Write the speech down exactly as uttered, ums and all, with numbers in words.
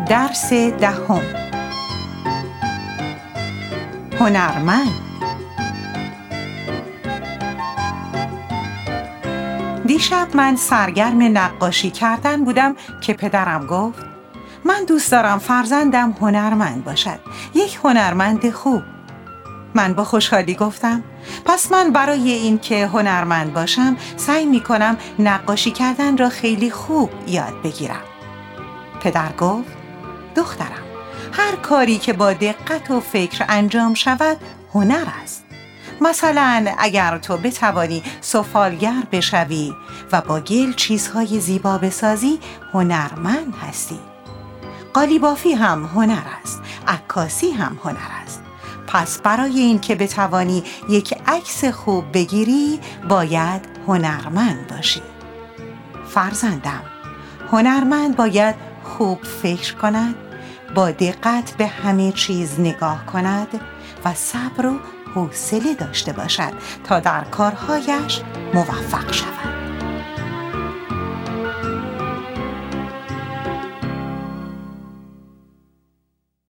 درس دهم. هنرمند. دیشب من سرگرم نقاشی کردن بودم که پدرم گفت من دوست دارم فرزندم هنرمند باشد، یک هنرمند خوب. من با خوشحالی گفتم پس من برای این که هنرمند باشم سعی می کنم نقاشی کردن را خیلی خوب یاد بگیرم. پدر گفت دخترم، هر کاری که با دقت و فکر انجام شود هنر است. مثلا اگر تو بتوانی سفالگر بشوی و با گل چیزهای زیبا بسازی هنرمند هستی. قالیبافی هم هنر است، عکاسی هم هنر است. پس برای این که بتوانی یک عکس خوب بگیری باید هنرمند باشی. فرزندم، هنرمند باید خوب فکر کند، با دقت به همه چیز نگاه کند و صبر و حوصله داشته باشد تا در کارهایش موفق شود.